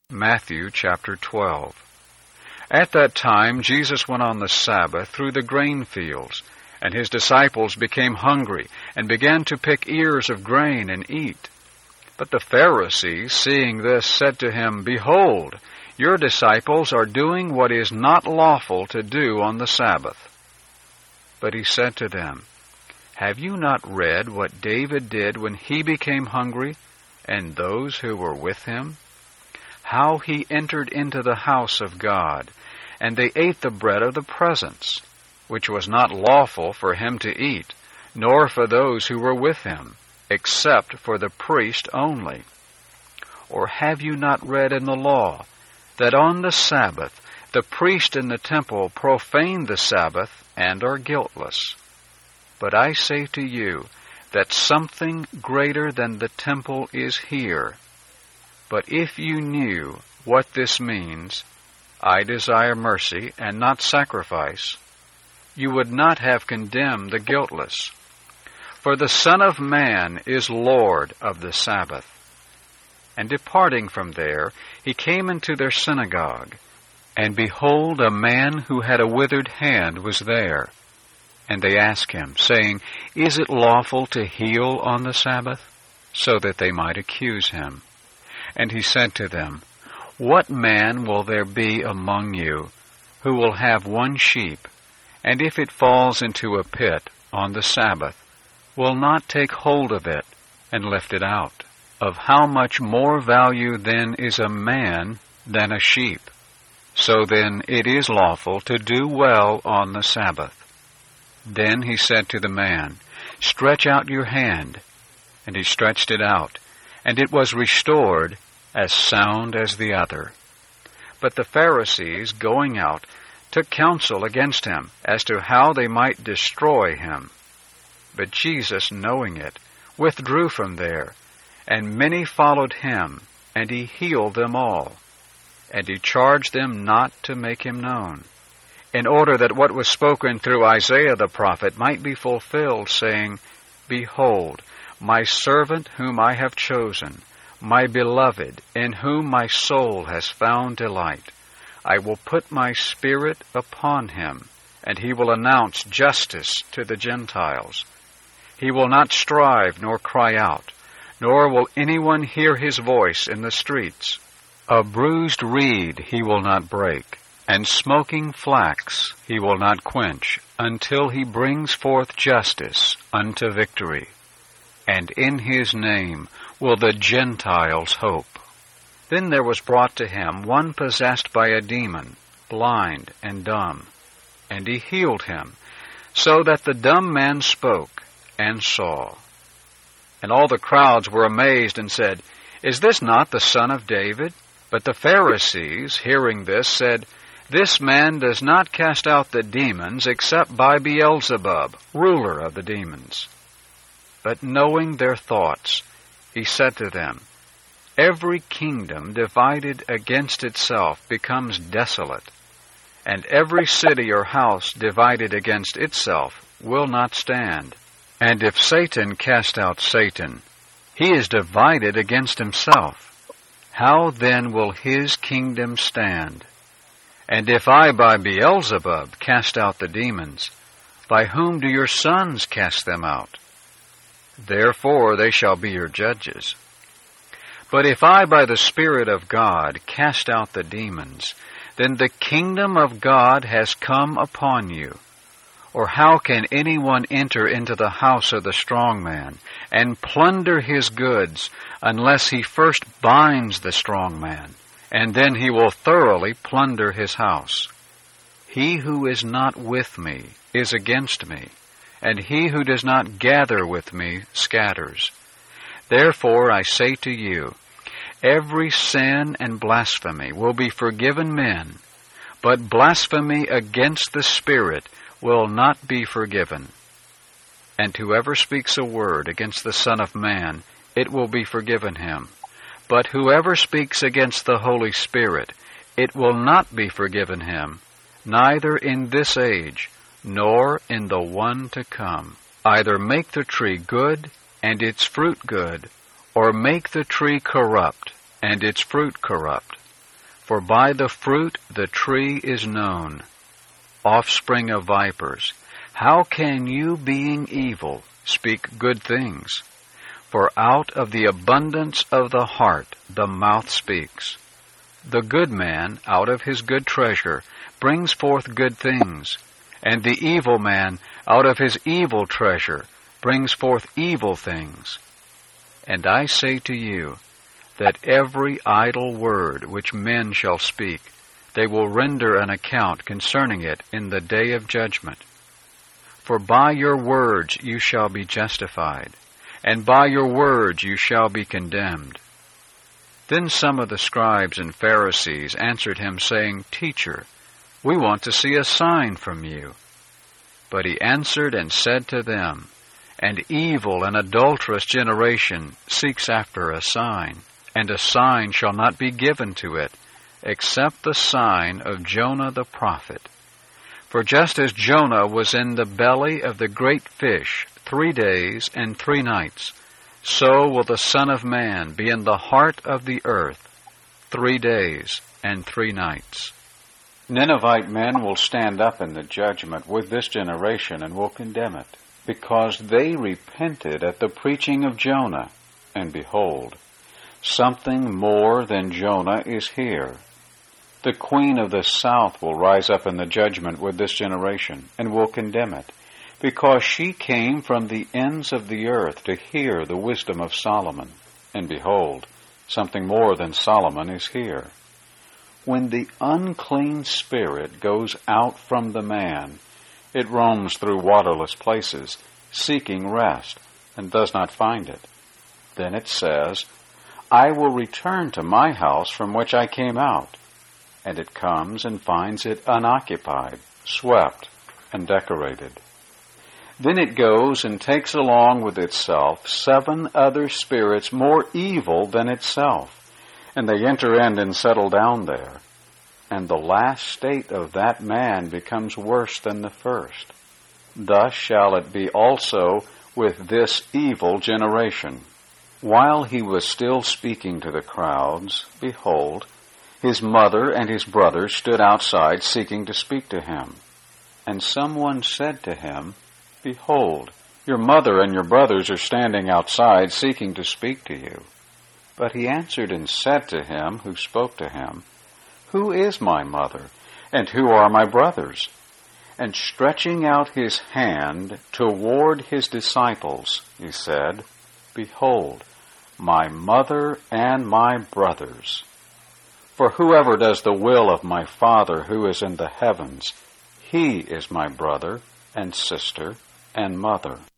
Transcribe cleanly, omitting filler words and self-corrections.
Matthew chapter 12. At that time Jesus went on the Sabbath through the grain fields, and his disciples became hungry and began to pick ears of grain and eat. But the Pharisees, seeing this, said to him, "Behold, your disciples are doing what is not lawful to do on the Sabbath." But he said to them, "Have you not read what David did when he became hungry, and those who were with him? How he entered into the house of God, and they ate the bread of the presence, which was not lawful for him to eat, nor for those who were with him, except for the priest only. Or have you not read in the law that on the Sabbath the priest in the temple profane the Sabbath and are guiltless? But I say to you that something greater than the temple is here. But if you knew what this means, 'I desire mercy and not sacrifice,' you would not have condemned the guiltless. For the Son of Man is Lord of the Sabbath." And departing from there, he came into their synagogue. And behold, a man who had a withered hand was there. And they asked him, saying, "Is it lawful to heal on the Sabbath?" So that they might accuse him. And he said to them, "What man will there be among you who will have one sheep, and if it falls into a pit on the Sabbath, will not take hold of it and lift it out? Of how much more value then is a man than a sheep? So then it is lawful to do well on the Sabbath." Then he said to the man, "Stretch out your hand." And he stretched it out, and it was restored as sound as the other. But the Pharisees, going out, took counsel against him as to how they might destroy him. But Jesus, knowing it, withdrew from there, and many followed him, and he healed them all. And he charged them not to make him known, in order that what was spoken through Isaiah the prophet might be fulfilled, saying, "Behold, my servant whom I have chosen, my beloved, in whom my soul has found delight. I will put my Spirit upon him, and he will announce justice to the Gentiles. He will not strive nor cry out, nor will anyone hear his voice in the streets. A bruised reed he will not break, and smoking flax he will not quench, until he brings forth justice unto victory. And in his name will the Gentiles hope." Then there was brought to him one possessed by a demon, blind and dumb, and he healed him, so that the dumb man spoke and saw. And all the crowds were amazed and said, "Is this not the son of David?" But the Pharisees, hearing this, said, "This man does not cast out the demons except by Beelzebub, ruler of the demons." But knowing their thoughts, he said to them, "Every kingdom divided against itself becomes desolate, and every city or house divided against itself will not stand. And if Satan cast out Satan, he is divided against himself. How then will his kingdom stand? And if I by Beelzebub cast out the demons, by whom do your sons cast them out? Therefore they shall be your judges. But if I by the Spirit of God cast out the demons, then the kingdom of God has come upon you. Or how can anyone enter into the house of the strong man and plunder his goods unless he first binds the strong man, and then he will thoroughly plunder his house? He who is not with me is against me, and he who does not gather with me scatters. Therefore I say to you, every sin and blasphemy will be forgiven men, but blasphemy against the Spirit will not be forgiven. And whoever speaks a word against the Son of Man, it will be forgiven him. But whoever speaks against the Holy Spirit, it will not be forgiven him, neither in this age, nor in the one to come. Either make the tree good, and its fruit good, or make the tree corrupt, and its fruit corrupt. For by the fruit the tree is known. Offspring of vipers, how can you, being evil, speak good things? For out of the abundance of the heart the mouth speaks. The good man out of his good treasure brings forth good things, and the evil man out of his evil treasure brings forth evil things. And I say to you, that every idle word which men shall speak, they will render an account concerning it in the day of judgment. For by your words you shall be justified, and by your words you shall be condemned. Then some of the scribes and Pharisees answered him, saying, Teacher, we want to see a sign from you. But he answered and said to them, An evil and adulterous generation seeks after a sign, and a sign shall not be given to it, except the sign of Jonah the prophet. For just as Jonah was in the belly of the great fish 3 days and 3 nights, so will the Son of Man be in the heart of the earth 3 days and 3 nights. Ninevite men will stand up in the judgment with this generation and will condemn it, because they repented at the preaching of Jonah, and behold, something more than Jonah is here. The queen of the south will rise up in the judgment with this generation, and will condemn it, because she came from the ends of the earth to hear the wisdom of Solomon. And behold, something more than Solomon is here. When the unclean spirit goes out from the man, it roams through waterless places, seeking rest, and does not find it. Then it says, I will return to my house from which I came out. And it comes and finds it unoccupied, swept, and decorated. Then it goes and takes along with itself 7 other spirits more evil than itself, and they enter in and settle down there. And the last state of that man becomes worse than the first. Thus shall it be also with this evil generation. While he was still speaking to the crowds, behold, his mother and his brothers stood outside seeking to speak to him. And someone said to him, Behold, your mother and your brothers are standing outside seeking to speak to you. But he answered and said to him who spoke to him, Who is my mother, and who are my brothers? And stretching out his hand toward his disciples, he said, Behold, my mother and my brothers. For whoever does the will of my Father who is in the heavens, he is my brother and sister and mother.